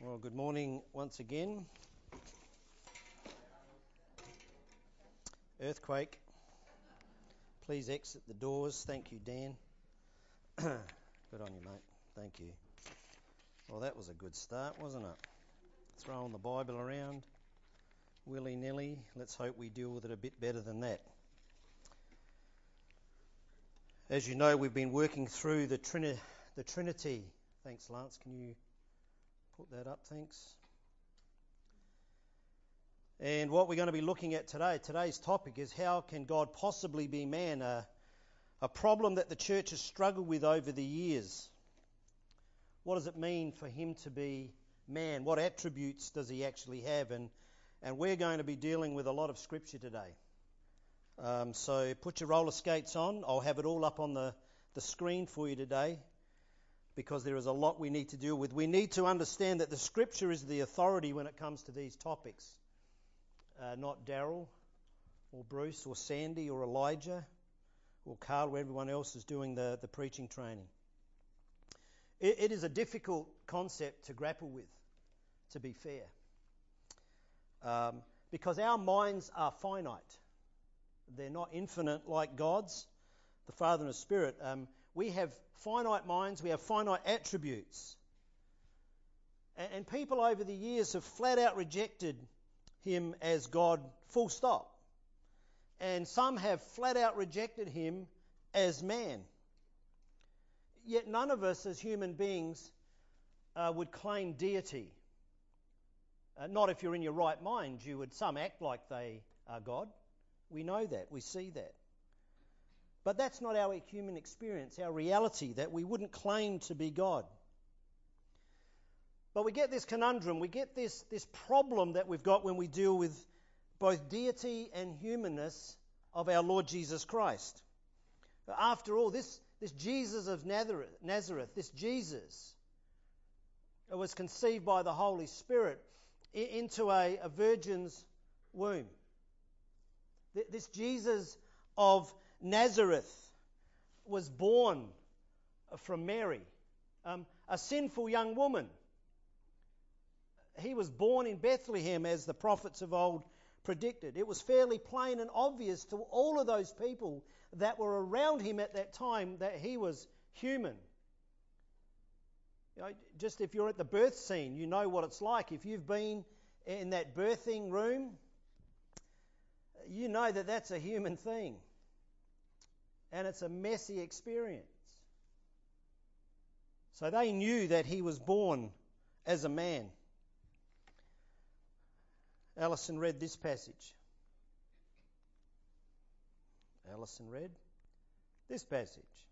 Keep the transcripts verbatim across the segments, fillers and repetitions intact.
Well, good morning once again. Earthquake. Please exit the doors. Thank you, Dan. Good on you, mate. Thank you. Well, that was a good start, wasn't it? Throwing the Bible around willy-nilly. Let's hope we deal with it a bit better than that. As you know, we've been working through the, Trini- the Trinity. Thanks, Lance. Can you put that up? Thanks. And what we're going to be looking at today, today's topic is how can God possibly be man? A, a problem that the church has struggled with over the years. What does it mean for him to be man? What attributes does he actually have? And, and we're going to be dealing with a lot of scripture today. Um, so put your roller skates on. I'll have it all up on the, the screen for you today because there is a lot we need to deal with. We need to understand that the scripture is the authority when it comes to these topics. Uh, not Daryl or Bruce or Sandy or Elijah or Carl or everyone else is doing the, the preaching training. It, it is a difficult concept to grapple with, to be fair, um, because our minds are finite. They're not infinite like God's, the Father and the Spirit. Um, we have finite minds, we have finite attributes. And, and people over the years have flat out rejected him as God, full stop. And some have flat out rejected him as man. Yet none of us as human beings uh, would claim deity. Uh, not if you're in your right mind. You would. Some act like they are God. We know that. We see that. But that's not our human experience, our reality, that we wouldn't claim to be God. But we get this conundrum, we get this, this problem that we've got when we deal with both deity and humanness of our Lord Jesus Christ. After all, this, this Jesus of Nazareth, Nazareth, this Jesus was conceived by the Holy Spirit into a, a virgin's womb. This Jesus of Nazareth was born from Mary, um, a sinful young woman. He was born in Bethlehem as the prophets of old predicted. It was fairly plain and obvious to all of those people that were around him at that time that he was human. You know, just if you're at the birth scene, you know what it's like. If you've been in that birthing room, you know that that's a human thing. And it's a messy experience. So they knew that he was born as a man. Alison read this passage. Alison read this passage.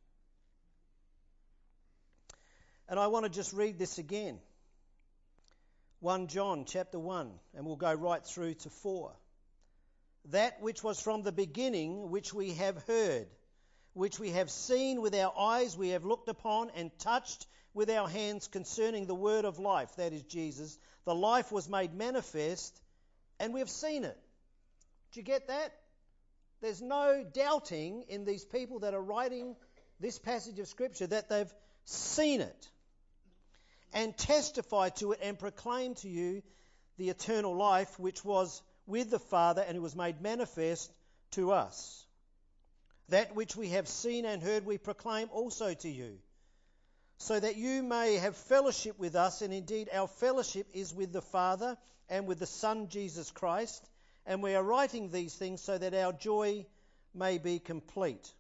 And I want to just read this again. First John chapter one, and we'll go right through to four. That which was from the beginning, which we have heard, which we have seen with our eyes, we have looked upon and touched with our hands concerning the word of life, that is Jesus. The life was made manifest, and we've seen it. Do you get that? There's no doubting in these people that are writing this passage of Scripture that they've seen it and testified to it and proclaimed to you the eternal life which was with the Father and it was made manifest to us. That which we have seen and heard we proclaim also to you, so that you may have fellowship with us, and indeed our fellowship is with the Father and with the Son Jesus Christ, and we are writing these things so that our joy may be complete.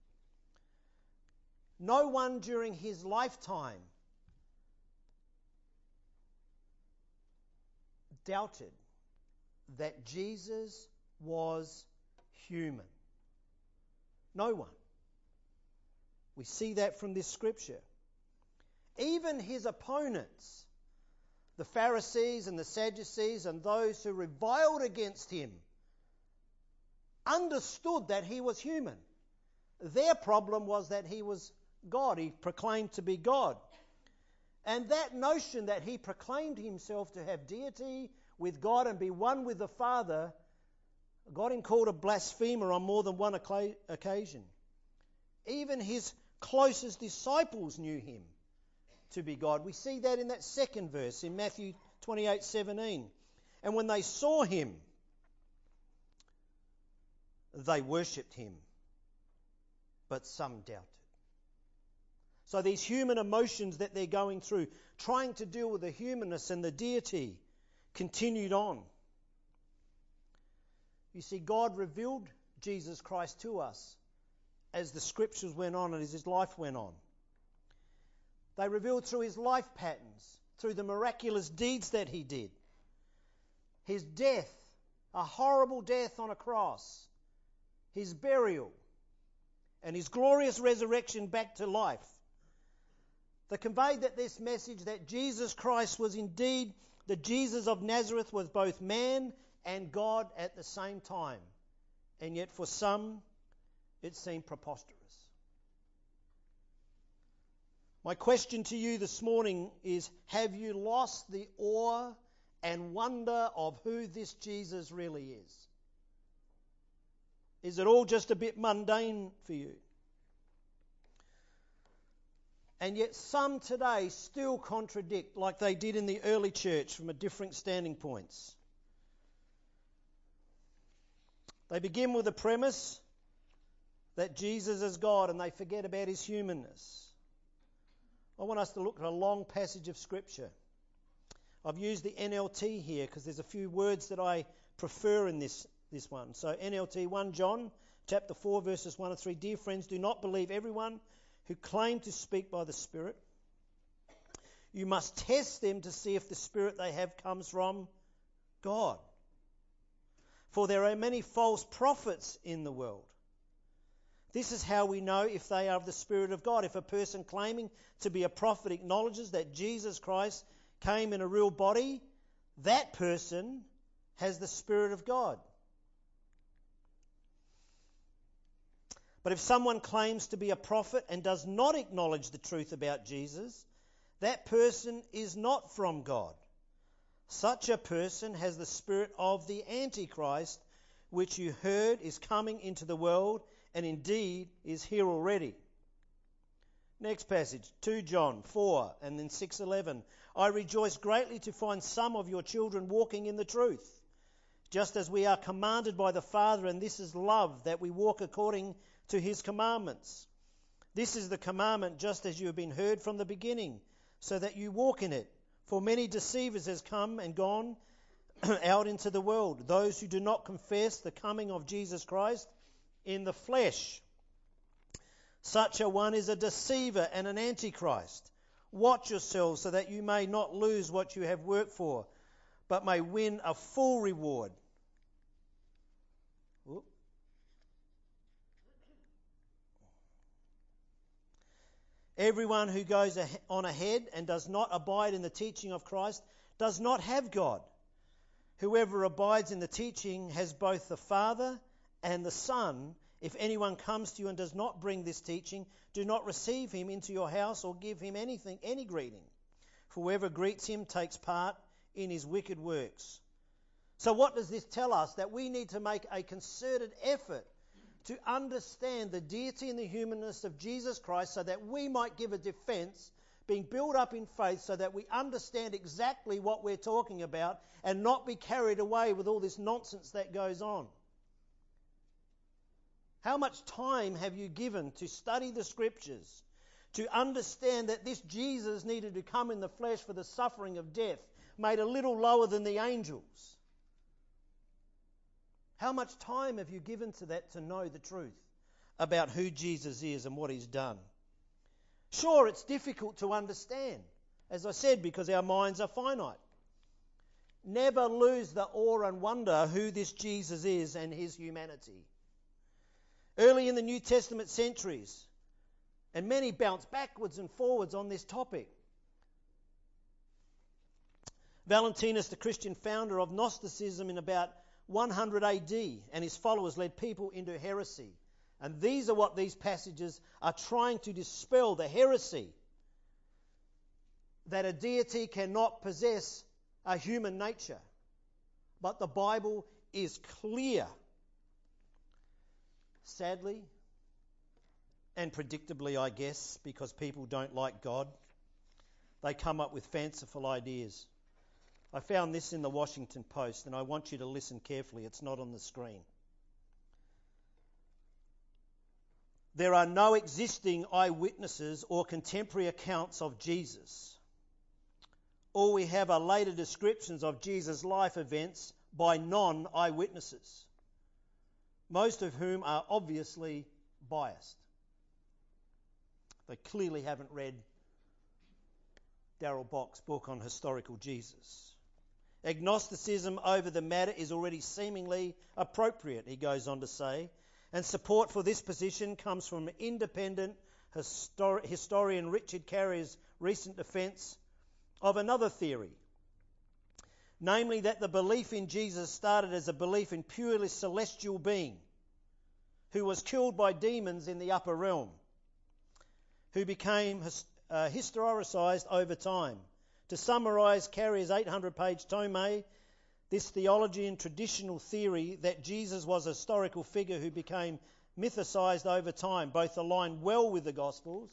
No one during his lifetime doubted that Jesus was human. No one. We see that from this scripture. Even his opponents, the Pharisees and the Sadducees and those who reviled against him, understood that he was human. Their problem was that he was God. He proclaimed to be God. And that notion that he proclaimed himself to have deity with God and be one with the Father got him called a blasphemer on more than one occasion. Even his closest disciples knew him to be God. We see that in that second verse in Matthew twenty-eight seventeen. And when they saw him, they worshipped him, but some doubted. So these human emotions that they're going through, trying to deal with the humanness and the deity, continued on. You see, God revealed Jesus Christ to us as the scriptures went on and as his life went on. They revealed through his life patterns, through the miraculous deeds that he did. His death, a horrible death on a cross, his burial, and his glorious resurrection back to life. They conveyed that this message that Jesus Christ was indeed, the Jesus of Nazareth was both man and God at the same time. And yet for some, it seemed preposterous. My question to you this morning is, have you lost the awe and wonder of who this Jesus really is? Is it all just a bit mundane for you? And yet some today still contradict, like they did in the early church, from a different standing points. They begin with the premise that Jesus is God and they forget about his humanness. I want us to look at a long passage of Scripture. I've used the N L T here because there's a few words that I prefer in this, this one. So N L T, First John chapter four, verses one and three. Dear friends, do not believe everyone who claim to speak by the Spirit. You must test them to see if the Spirit they have comes from God. For there are many false prophets in the world. This is how we know if they are of the Spirit of God. If a person claiming to be a prophet acknowledges that Jesus Christ came in a real body, that person has the Spirit of God. But if someone claims to be a prophet and does not acknowledge the truth about Jesus, that person is not from God. Such a person has the spirit of the Antichrist, which you heard is coming into the world and indeed is here already. Next passage, Second John four and then six eleven. I rejoice greatly to find some of your children walking in the truth, just as we are commanded by the Father, and this is love, that we walk according to his commandments. This is the commandment, just as you have been heard from the beginning, so that you walk in it. For many deceivers has come and gone out into the world, those who do not confess the coming of Jesus Christ in the flesh. Such a one is a deceiver and an antichrist. Watch yourselves so that you may not lose what you have worked for, but may win a full reward. Whoop. Everyone who goes on ahead and does not abide in the teaching of Christ does not have God. Whoever abides in the teaching has both the Father and the Son. If anyone comes to you and does not bring this teaching, do not receive him into your house or give him anything, any greeting. For whoever greets him takes part in his wicked works. So what does this tell us? That we need to make a concerted effort to understand the deity and the humanness of Jesus Christ so that we might give a defense, being built up in faith so that we understand exactly what we're talking about and not be carried away with all this nonsense that goes on. How much time have you given to study the Scriptures, to understand that this Jesus needed to come in the flesh for the suffering of death, made a little lower than the angels? How much time have you given to that to know the truth about who Jesus is and what he's done? Sure, it's difficult to understand, as I said, because our minds are finite. Never lose the awe and wonder who this Jesus is and his humanity. Early in the New Testament centuries, and many bounce backwards and forwards on this topic. Valentinus, the Christian founder of Gnosticism in about one hundred A D, and his followers led people into heresy. And these are what these passages are trying to dispel, the heresy that a deity cannot possess a human nature. But the Bible is clear. Sadly, and predictably, I guess, because people don't like God, they come up with fanciful ideas. I found this in the Washington Post, and I want you to listen carefully. It's not on the screen. There are no existing eyewitnesses or contemporary accounts of Jesus. All we have are later descriptions of Jesus' life events by non-eyewitnesses, most of whom are obviously biased. They clearly haven't read Darrell Bock's book on historical Jesus. Agnosticism over the matter is already seemingly appropriate, he goes on to say, and support for this position comes from independent histor- historian Richard Carrier's recent defence of another theory, namely that the belief in Jesus started as a belief in purely celestial being who was killed by demons in the upper realm, who became his, uh, historicised over time. To summarise Carrier's eight hundred page tome, this theology and traditional theory that Jesus was a historical figure who became mythicised over time both align well with the Gospels,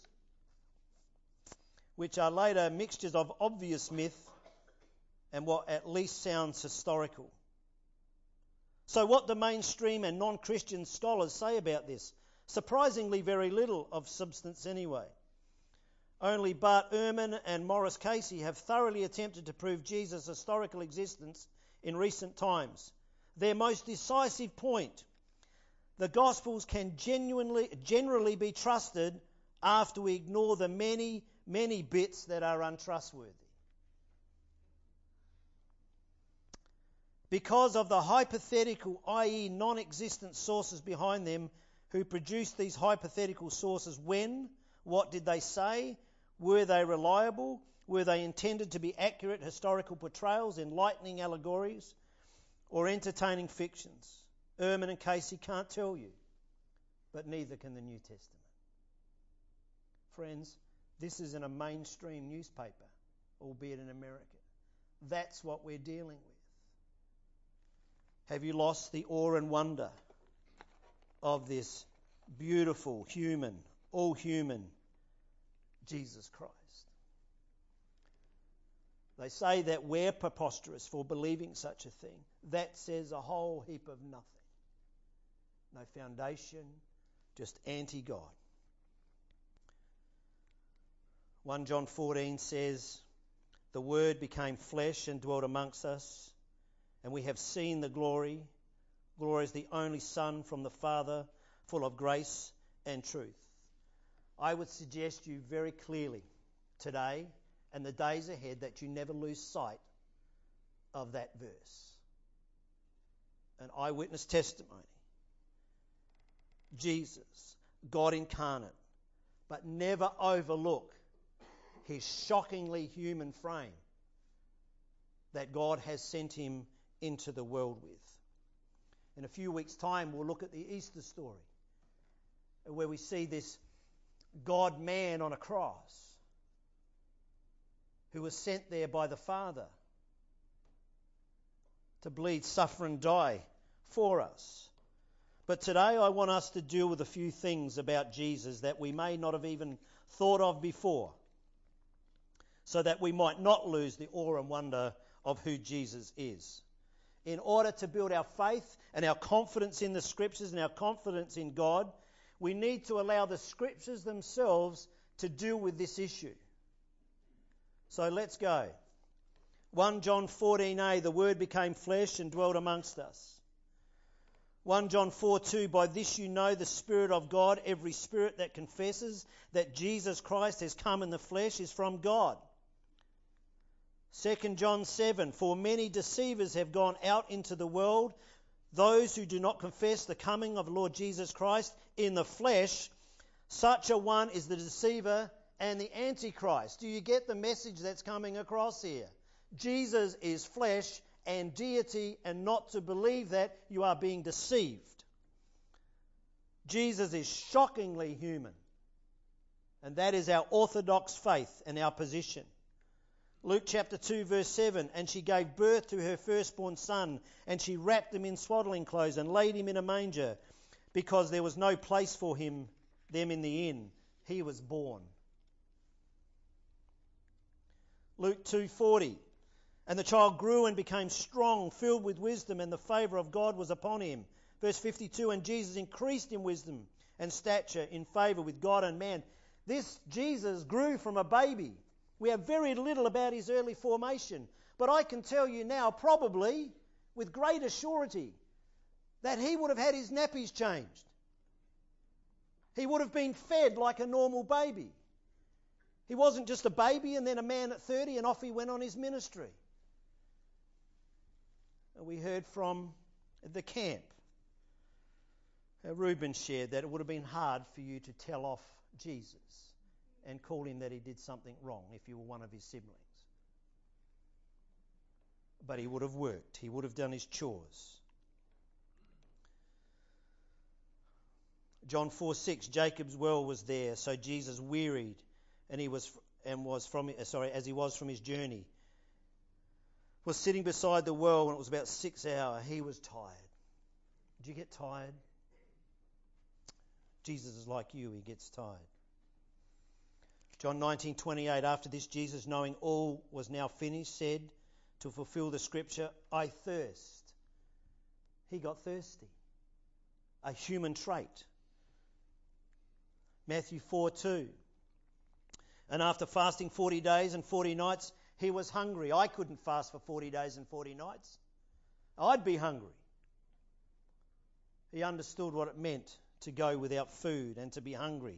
which are later mixtures of obvious myth and what at least sounds historical. So what do mainstream and non-Christian scholars say about this? Surprisingly very little of substance anyway. Only Bart Ehrman and Morris Casey have thoroughly attempted to prove Jesus' historical existence in recent times. Their most decisive point: the Gospels can genuinely, generally be trusted after we ignore the many, many bits that are untrustworthy. Because of the hypothetical, that is non-existent sources behind them who produced these hypothetical sources. When? What did they say? Were they reliable? Were they intended to be accurate historical portrayals, enlightening allegories, or entertaining fictions? Ehrman and Casey can't tell you, but neither can the New Testament. Friends, this isn't a mainstream newspaper, albeit in America. That's what we're dealing with. Have you lost the awe and wonder of this beautiful, human, all human Jesus Christ? They say that we're preposterous for believing such a thing. That says a whole heap of nothing. No foundation, just anti-God. First John fourteen says, "The Word became flesh and dwelt amongst us, and we have seen the glory. Glory is the only Son from the Father, full of grace and truth." I would suggest you very clearly today and the days ahead that you never lose sight of that verse. An eyewitness testimony. Jesus, God incarnate, but never overlook his shockingly human frame that God has sent him into the world with. In a few weeks' time, we'll look at the Easter story, where we see this God-man on a cross who was sent there by the Father to bleed, suffer and die for us. But today I want us to deal with a few things about Jesus that we may not have even thought of before, so that we might not lose the awe and wonder of who Jesus is. In order to build our faith and our confidence in the Scriptures and our confidence in God, we need to allow the Scriptures themselves to deal with this issue. So let's go. First John fourteen a, "The Word became flesh and dwelt amongst us." First John four two, "By this you know the Spirit of God. Every spirit that confesses that Jesus Christ has come in the flesh is from God." Second John seven, "For many deceivers have gone out into the world, those who do not confess the coming of the Lord Jesus Christ in the flesh. Such a one is the deceiver and the Antichrist." Do you get the message that's coming across here? Jesus is flesh and deity, and not to believe that, you are being deceived. Jesus is shockingly human, and that is our orthodox faith and our position. Luke chapter two verse seven, "And she gave birth to her firstborn son, and she wrapped him in swaddling clothes and laid him in a manger, because there was no place for him them in the inn. He was born." Luke two forty, And the child grew and became strong, filled with wisdom, and the favour of God was upon him. Verse fifty-two, and Jesus increased in wisdom and stature, in favour with God and man. This Jesus grew from a baby. We have very little about his early formation, but I can tell you now, probably with great surety, that he would have had his nappies changed. He would have been fed like a normal baby. He wasn't just a baby and then a man at thirty and off he went on his ministry. We heard from the camp, uh, Reuben shared that it would have been hard for you to tell off Jesus and call him that he did something wrong if you were one of his siblings. But he would have worked. He would have done his chores. John four six, Jacob's well was there, so Jesus wearied, and he was and was from sorry as he was from his journey. Was sitting beside the well when it was about six hour. He was tired. Did you get tired? Jesus is like you. He gets tired. John nineteen twenty-eight. After this, Jesus, knowing all was now finished, said, to fulfill the scripture, I thirst. He got thirsty. A human trait. Matthew four two. And after fasting forty days and forty nights, he was hungry. I couldn't fast for forty days and forty nights. I'd be hungry. He understood what it meant to go without food and to be hungry.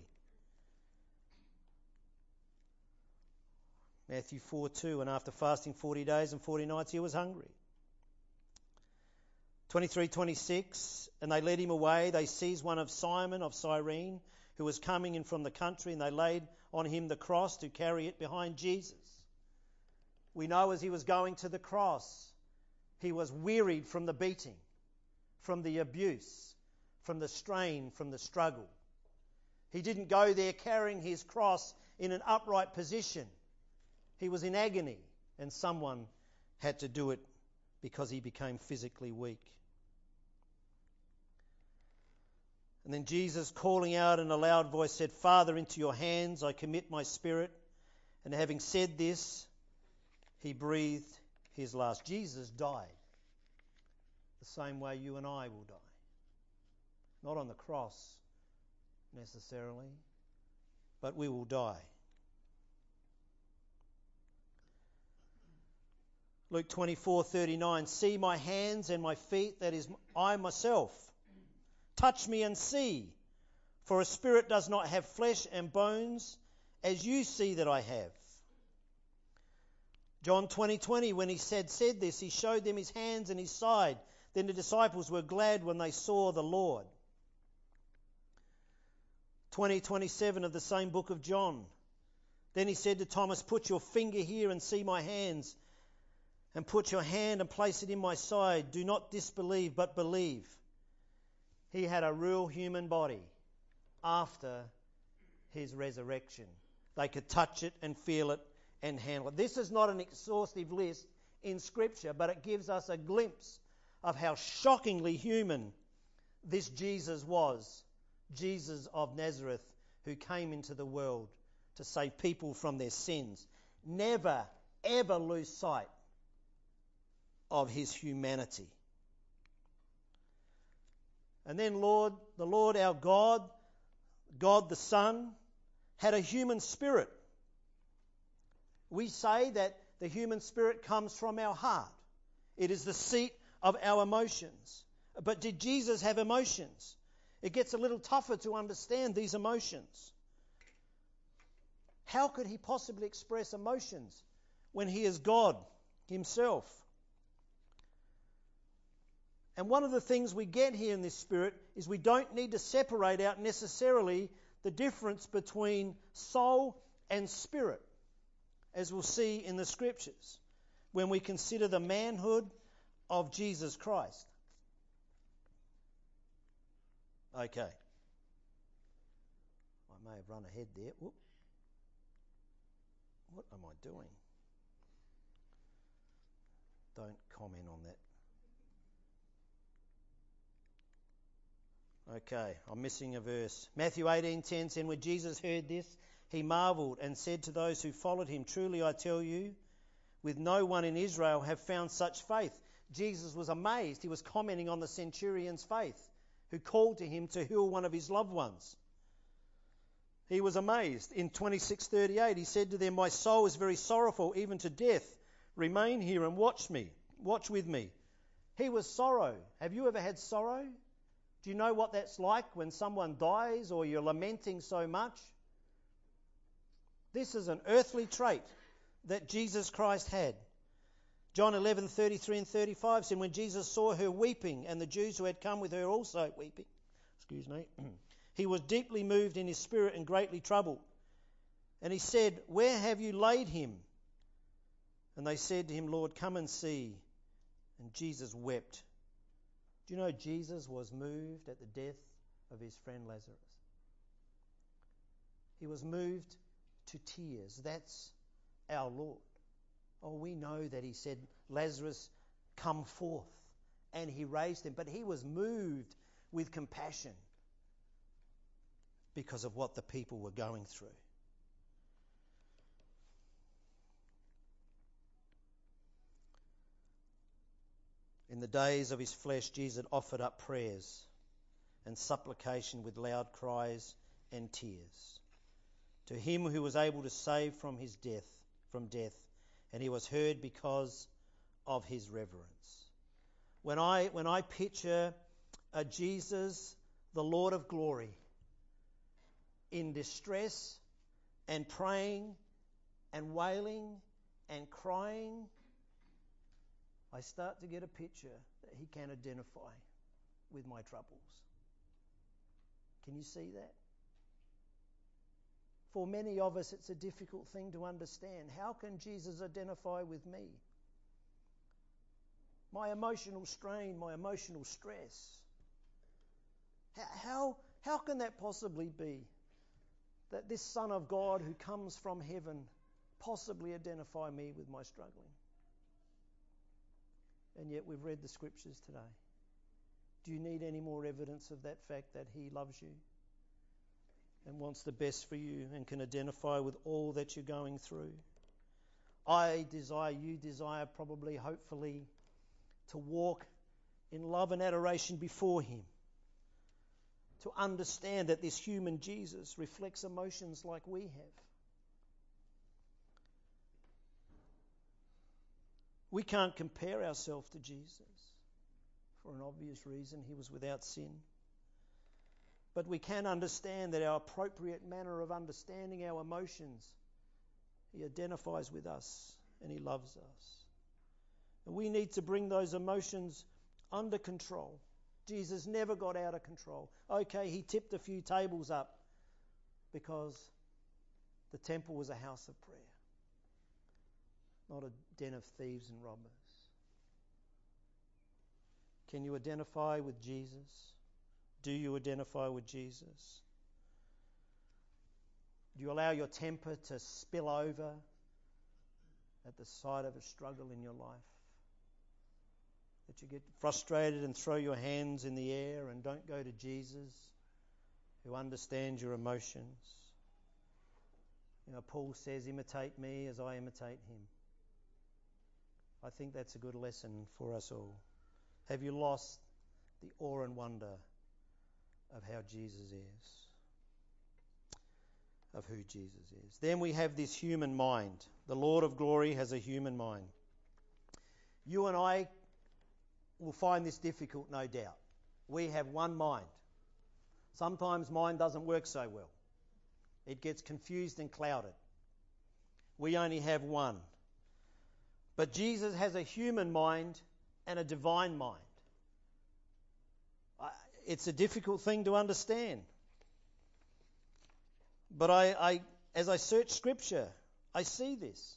Matthew four two, and after fasting forty days and forty nights, he was hungry. twenty-three twenty-six, and they led him away. They seized one of Simon of Cyrene, who was coming in from the country, and they laid on him the cross to carry it behind Jesus. We know as he was going to the cross, he was wearied from the beating, from the abuse, from the strain, from the struggle. He didn't go there carrying his cross in an upright position. He was in agony, and someone had to do it because he became physically weak. And then Jesus, calling out in a loud voice, said, Father, into your hands I commit my spirit. And having said this, he breathed his last. Jesus died the same way you and I will die. Not on the cross necessarily, but we will die. Luke twenty-four thirty-nine, see my hands and my feet, that is I myself. Touch me and see, for a spirit does not have flesh and bones, as you see that I have. John twenty twenty, when he said, said this, he showed them his hands and his side. Then the disciples were glad when they saw the Lord. twenty twenty-seven of the same book of John. Then he said to Thomas, put your finger here and see my hands, and put your hand and place it in my side. Do not disbelieve, but believe. He had a real human body after his resurrection. They could touch it and feel it and handle it. This is not an exhaustive list in Scripture, but it gives us a glimpse of how shockingly human this Jesus was. Jesus of Nazareth, who came into the world to save people from their sins. Never, ever lose sight of his humanity. And then Lord, the Lord our God, God the Son, had a human spirit. We say that the human spirit comes from our heart. It is the seat of our emotions. But did Jesus have emotions? It gets a little tougher to understand these emotions. How could he possibly express emotions when he is God himself? And one of the things we get here in this spirit is we don't need to separate out necessarily the difference between soul and spirit, as we'll see in the Scriptures, when we consider the manhood of Jesus Christ. Okay. I may have run ahead there. Whoop. What am I doing? Don't comment on that. Okay, I'm missing a verse. Matthew eighteen ten said, when Jesus heard this, he marvelled and said to those who followed him, truly I tell you, with no one in Israel have found such faith. Jesus was amazed. He was commenting on the centurion's faith, who called to him to heal one of his loved ones. He was amazed. In twenty-six thirty-eight, he said to them, "My soul is very sorrowful, even to death. Remain here and watch me. Watch with me." He was sorrow. Have you ever had sorrow? Do you know what that's like when someone dies or you're lamenting so much? This is an earthly trait that Jesus Christ had. John eleven thirty-three and thirty-five said, when Jesus saw her weeping and the Jews who had come with her also weeping, excuse me, he was deeply moved in his spirit and greatly troubled. And he said, "Where have you laid him?" And they said to him, "Lord, come and see." And Jesus wept. Do you know Jesus was moved at the death of his friend Lazarus? He was moved to tears. That's our Lord. Oh, we know that he said, "Lazarus, come forth." And he raised him. But he was moved with compassion because of what the people were going through. In the days of his flesh, Jesus offered up prayers and supplication with loud cries and tears to him who was able to save from his death, from death, and he was heard because of his reverence. When I when I picture a Jesus, the Lord of glory, in distress and praying and wailing and crying, I start to get a picture that he can identify with my troubles. Can you see that? For many of us, it's a difficult thing to understand. How can Jesus identify with me? My emotional strain, my emotional stress. How, how can that possibly be? That this Son of God who comes from heaven possibly identify me with my struggling? And yet we've read the scriptures today. Do you need any more evidence of that fact that he loves you and wants the best for you and can identify with all that you're going through? I desire, you desire probably, hopefully, to walk in love and adoration before him, to understand that this human Jesus reflects emotions like we have. We can't compare ourselves to Jesus for an obvious reason. He was without sin. But we can understand that our appropriate manner of understanding our emotions, he identifies with us and he loves us. And we need to bring those emotions under control. Jesus never got out of control. Okay, he tipped a few tables up because the temple was a house of prayer, not a den of thieves and robbers. Can you identify with Jesus? Do you identify with Jesus? Do you allow your temper to spill over at the sight of a struggle in your life? That you get frustrated and throw your hands in the air and don't go to Jesus, who understands your emotions? You know, Paul says, imitate me as I imitate him. I think that's a good lesson for us all. Have you lost the awe and wonder of how Jesus is? Of who Jesus is. Then we have this human mind. The Lord of glory has a human mind. You and I will find this difficult, no doubt. We have one mind. Sometimes mind doesn't work so well. It gets confused and clouded. We only have one. But Jesus has a human mind and a divine mind. It's a difficult thing to understand. But I, I, as I search Scripture, I see this.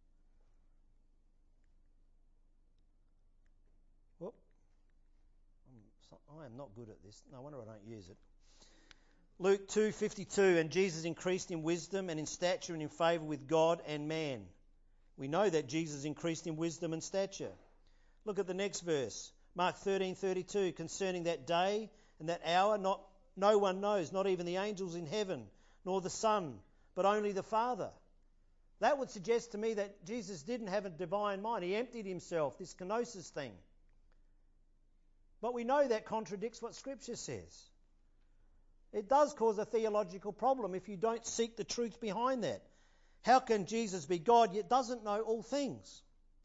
Whoop. I'm, I am not good at this. No wonder I don't use it. Luke two fifty-two, and Jesus increased in wisdom and in stature and in favour with God and man. We know that Jesus increased in wisdom and stature. Look at the next verse. Mark thirteen thirty-two, concerning that day and that hour, not no one knows, not even the angels in heaven, nor the Son, but only the Father. That would suggest to me that Jesus didn't have a divine mind. He emptied himself, this kenosis thing. But we know that contradicts what Scripture says. It does cause a theological problem if you don't seek the truth behind that. How can Jesus be God yet doesn't know all things?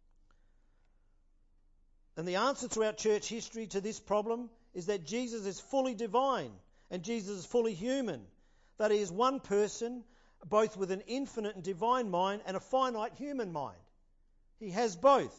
And the answer throughout church history to this problem is that Jesus is fully divine and Jesus is fully human. That he is one person, both with an infinite and divine mind and a finite human mind. He has both.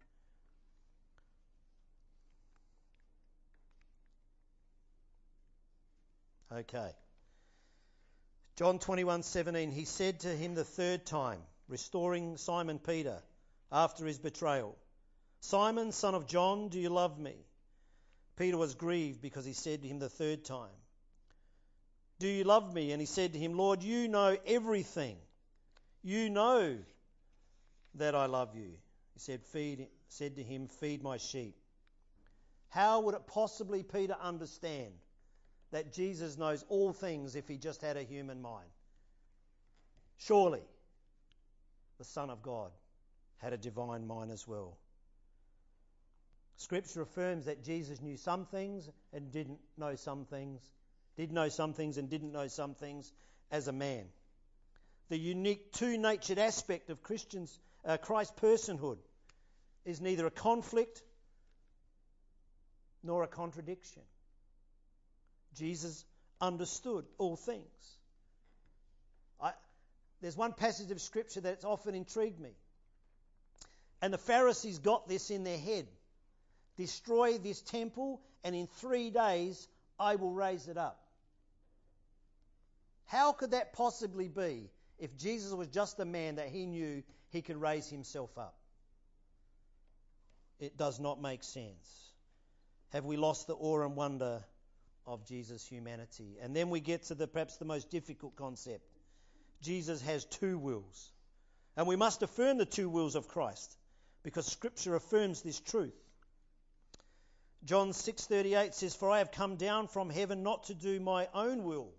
Okay. John twenty-one seventeen, he said to him the third time, restoring Simon Peter after his betrayal, Simon, son of John, do you love me? Peter was grieved because he said to him the third time, do you love me? And he said to him, Lord, you know everything. You know that I love you. He said, feed, said to him, feed my sheep. How would it possibly, Peter, understand that Jesus knows all things if he just had a human mind? Surely the Son of God had a divine mind as well. Scripture affirms that Jesus knew some things and didn't know some things, did know some things and didn't know some things as a man. The unique two-natured aspect of Christians, uh, Christ's personhood is neither a conflict nor a contradiction. Jesus understood all things. I, there's one passage of Scripture that's often intrigued me. And the Pharisees got this in their head. Destroy this temple and in three days I will raise it up. How could that possibly be if Jesus was just a man that he knew he could raise himself up? It does not make sense. Have we lost the awe and wonder of Jesus' humanity? And then we get to the perhaps the most difficult concept. Jesus has two wills. And we must affirm the two wills of Christ because Scripture affirms this truth. John six thirty-eight says, for I have come down from heaven not to do my own will,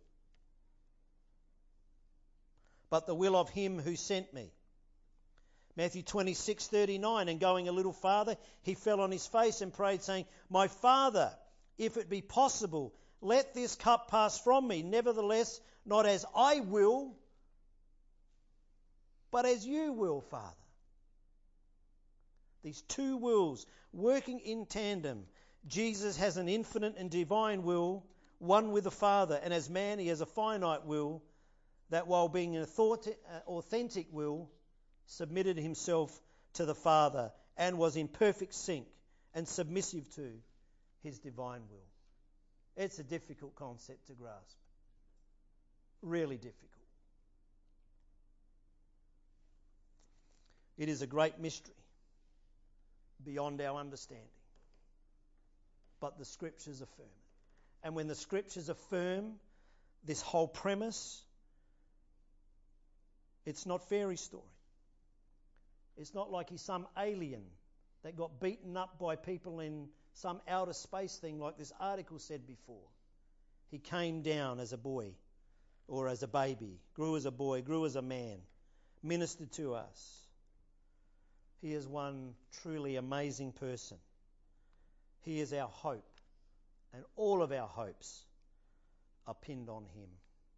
but the will of him who sent me. Matthew twenty-six thirty-nine, and going a little farther, he fell on his face and prayed, saying, my Father, if it be possible, let this cup pass from me. Nevertheless, not as I will, but as you will, Father. These two wills working in tandem. Jesus has an infinite and divine will, one with the Father, and as man he has a finite will that, while being an authentic will, submitted himself to the Father and was in perfect sync and submissive to his divine will. It's a difficult concept to grasp. Really difficult. It is a great mystery beyond our understanding. But the Scriptures affirm it. And when the Scriptures affirm this whole premise, it's not fairy story. It's not like he's some alien that got beaten up by people in some outer space thing like this article said before. He came down as a boy or as a baby, grew as a boy, grew as a man, ministered to us. He is one truly amazing person. He is our hope, and all of our hopes are pinned on him.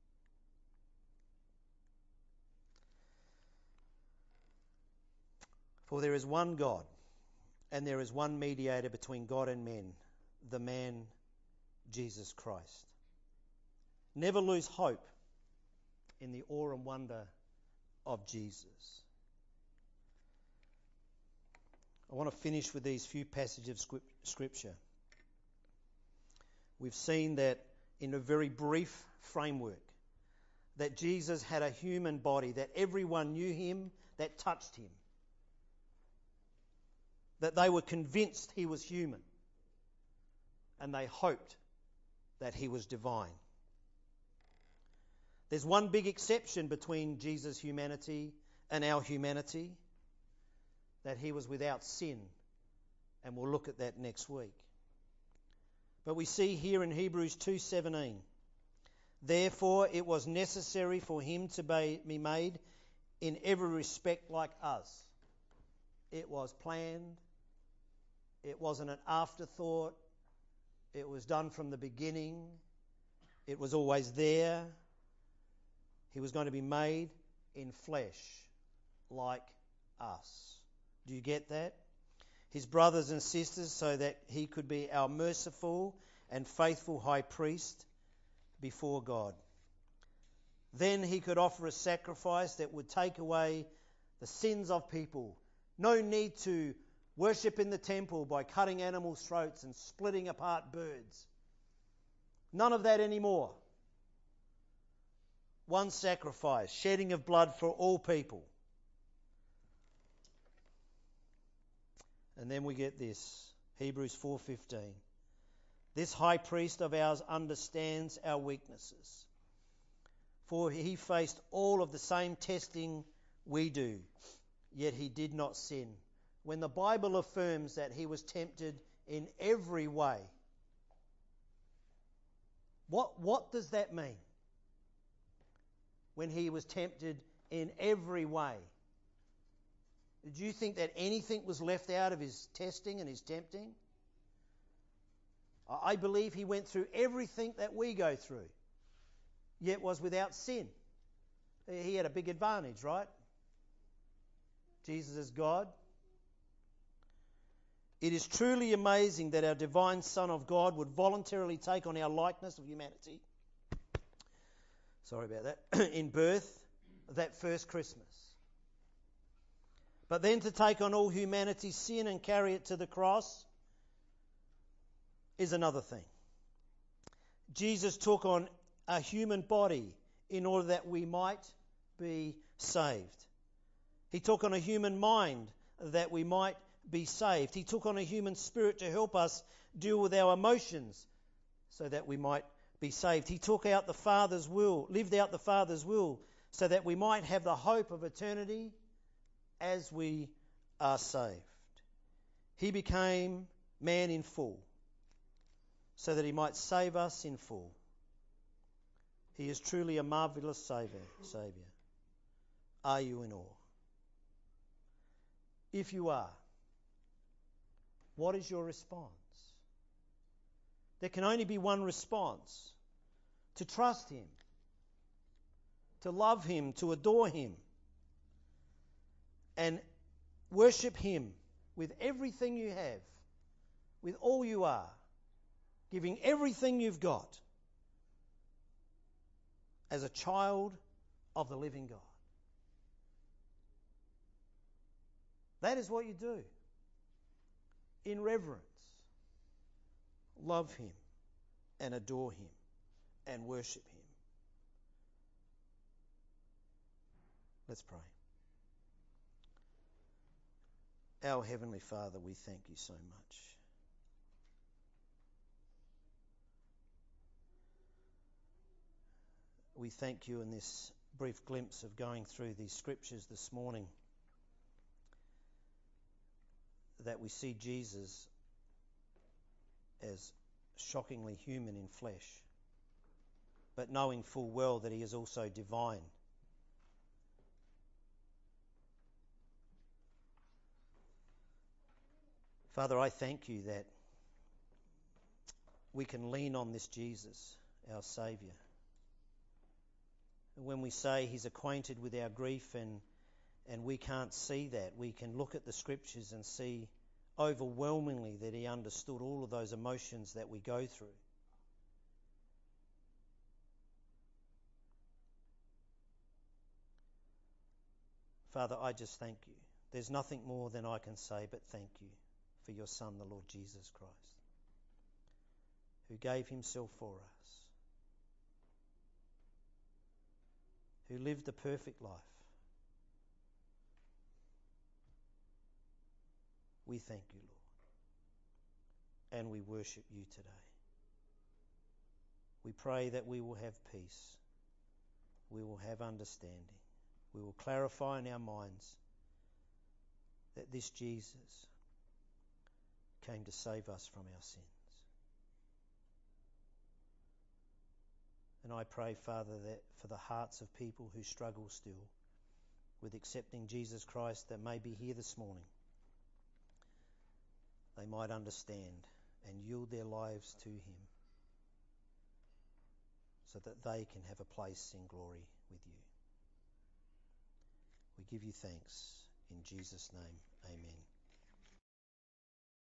For there is one God, and there is one mediator between God and men, the man Jesus Christ. Never lose hope in the awe and wonder of Jesus. I want to finish with these few passages of Scripture. We've seen that in a very brief framework, that Jesus had a human body, that everyone knew him, that touched him, that they were convinced he was human, and they hoped that he was divine. There's one big exception between Jesus' humanity and our humanity, that he was without sin, and we'll look at that next week. But we see here in Hebrews two seventeen, therefore it was necessary for him to be made in every respect like us. It was planned. It wasn't an afterthought. It was done from the beginning. It was always there. He was going to be made in flesh like us. Do you get that? His brothers and sisters, so that he could be our merciful and faithful high priest before God. Then he could offer a sacrifice that would take away the sins of people. No need to worship in the temple by cutting animals' throats and splitting apart birds. None of that anymore. One sacrifice, shedding of blood for all people. And then we get this, Hebrews four fifteen. This high priest of ours understands our weaknesses, for he faced all of the same testing we do, yet he did not sin. When the Bible affirms that he was tempted in every way, what, what does that mean? When he was tempted in every way. Did you think that anything was left out of his testing and his tempting? I believe he went through everything that we go through, yet was without sin. He had a big advantage, right? Jesus is God. It is truly amazing that our divine Son of God would voluntarily take on our likeness of humanity. Sorry about that. In birth, that first Christmas. But then to take on all humanity's sin and carry it to the cross is another thing. Jesus took on a human body in order that we might be saved. He took on a human mind that we might be saved. He took on a human spirit to help us deal with our emotions so that we might be saved. He took out the Father's will, lived out the Father's will so that we might have the hope of eternity as we are saved. He became man in full so that he might save us in full. He is truly a marvellous Saviour. Saviour. Are you in awe? If you are, what is your response? There can only be one response: to trust him, to love him, to adore him, and worship him with everything you have, with all you are, giving everything you've got as a child of the living God. That is what you do. In reverence, love him and adore him and worship him. Let's pray. Our Heavenly Father, we thank you so much. We thank you in this brief glimpse of going through these scriptures this morning that we see Jesus as shockingly human in flesh, but knowing full well that he is also divine. Father, I thank you that we can lean on this Jesus, our Saviour. And when we say he's acquainted with our grief and, and we can't see that, we can look at the Scriptures and see overwhelmingly that he understood all of those emotions that we go through. Father, I just thank you. There's nothing more than I can say but thank you for your Son, the Lord Jesus Christ, who gave himself for us, who lived a perfect life. We thank you, Lord, and we worship you today. We pray that we will have peace, we will have understanding, we will clarify in our minds that this Jesus came to save us from our sins. And I pray, Father, that for the hearts of people who struggle still, with accepting Jesus Christ that may be here this morning, they might understand and yield their lives to him so that they can have a place in glory with you. We give you thanks in Jesus' name. Amen.